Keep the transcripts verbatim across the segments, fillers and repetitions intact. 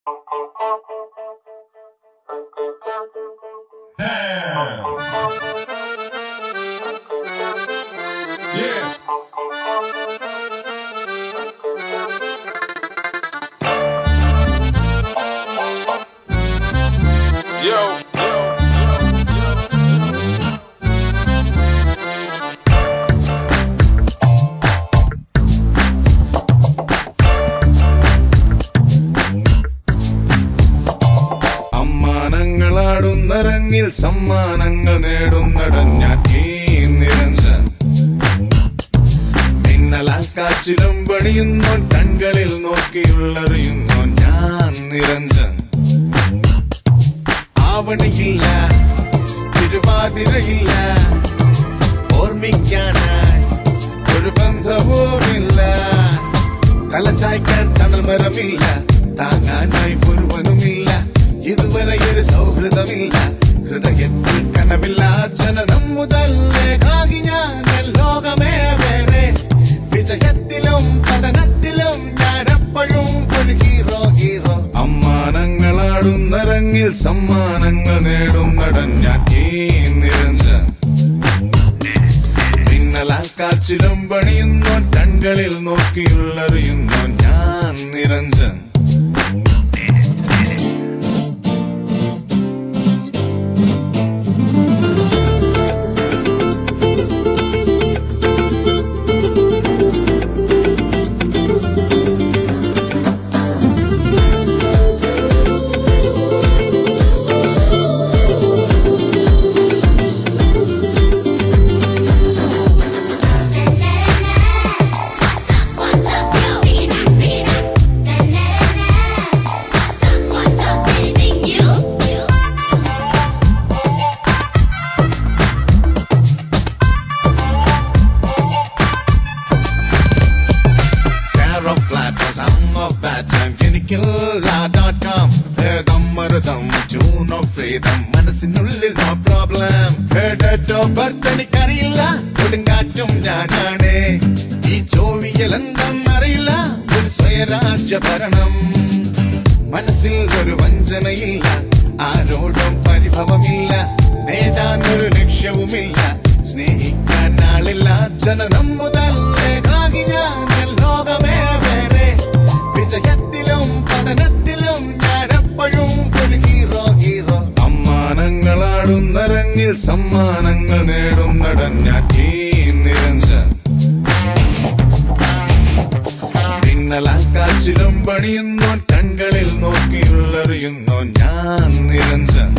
അമ്മാനങ്ങളാടുന്നരങ്ങിൽ സമ്മാനങ്ങൾ നേടുന്നടൻ ഞാൻ ഈ നിരഞ്ജൻ. മിന്നലാൽ കാച്ചിലും പണിയുന്നോൻ, കൺകളിൽ നോക്കിയുള്ളറിയുന്നോൻ ഞാൻ നിരഞ്ജൻ. ആവണിയില്ല, തിരുവാതിരയില്ല, ഓർമ്മിക്കാനായി ഒരു ബന്ധവുമില്ല. തലചായ്ക്കാൻ തണൽ മരമില്ല, താങ്ങാനായി ഒരുവനുമില്ല. ഇതുവരെ ഒരു സൗഹൃദമില്ല, ഹൃദയത്തിൽ കനവില്ല. ജനനം മുതലേക്കാകി ഞാൻ ലോകമേ വേറെ. വിജയത്തിലും പഠനത്തിലും ഞാൻ എപ്പോഴും ഒരു ഹീറോ ഹീറോ. അമ്മാനങ്ങളാടുന്നരങ്ങിൽ സമ്മാനങ്ങൾ നേടുന്നടൻ ഞാൻ ഈ നിരഞ്ജൻ. മിന്നലാൽ കാച്ചിലും പണിയുന്നോൻ, കൺകളിൽ നോക്കിയുള്ളറിയുന്നോൻ ഞാൻ നിരഞ്ജൻ. മനസ്സിനുള്ളിൽ നോ പ്രോബ്ലം. എനിക്കറിയില്ല, കൊടുങ്കാറ്റും ഞാനാണ്. ഈ ചോവിയൽ എന്തെന്നറിയില്ല, ഒരു സ്വയരാജ്യ ഭരണം. മനസ്സിൽ ഒരു വഞ്ചനയില്ല, ആരോടും പരിഭവമില്ല. നേടാൻ ഒരു ലക്ഷ്യവുമില്ല, സ്നേഹിക്കാൻ ആളില്ല. ജനനം മുതലേക്കാകി ഞാൻ ലോകമേ വേറെ. വിജയത്തിലും പഠനത്തിലും ഞാൻ എപ്പോഴും ഒരു ഹീറോ ഹീറോ. അമ്മാനങ്ങളാടുന്നരങ്ങിൽ സമ്മാനങ്ങൾ നേടുന്നടൻ ഞാൻ ഈ നിരഞ്ജൻ. മിന്നലാൽ കാച്ചിലും പണിയുന്നോൻ, കൺകളിൽ നോക്കിയുള്ളറിയുന്നോൻ ഞാൻ Niranjan.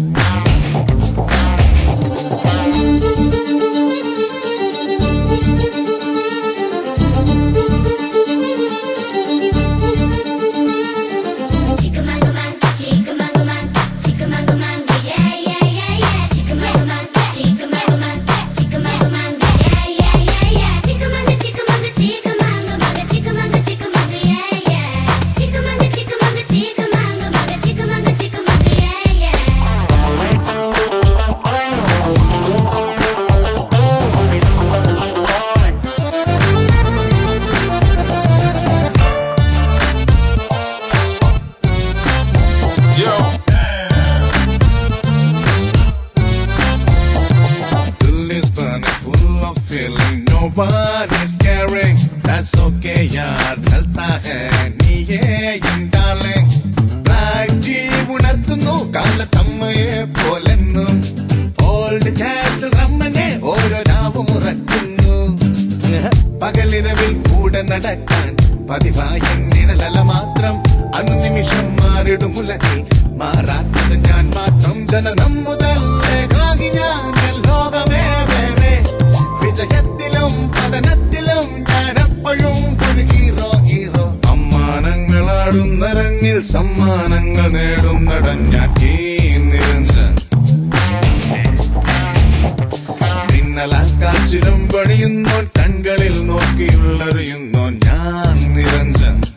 Nobody's caring, that's okay yaar, chalta hai niye in darling. Black tea unarthunnu kala thammaye polennu. Old castle rammane oro raavu murakkunnu. പകലിരവിൽ കൂടെ നടക്കാൻ പതിവായൻ നിഴലല മാത്രം. അനുനിമിഷം മാറിടും ഉലകിൽ മാറാത്തത് ഞാൻ മാത്രം. ജനനം മുതലേക്കാകി ഞാൻ ലോകമേ വേറെ. വിജയത്തിലും പഠനത്തിലും ഞാൻ എപ്പോഴും ഒരു ഹീറോ ഹീറോ. അമ്മാനങ്ങളാടുന്നരങ്ങിൽ സമ്മാനങ്ങൾ നേടുന്നടൻ ഞാൻ ഈ നിരഞ്ജൻ. മിന്നലാൽ കാച്ചിലും പണിയുന്നോൻ, കൺകളിൽ നോക്കിയുള്ളറിയുന്നോൻ ഞാൻ നിരഞ്ജൻ.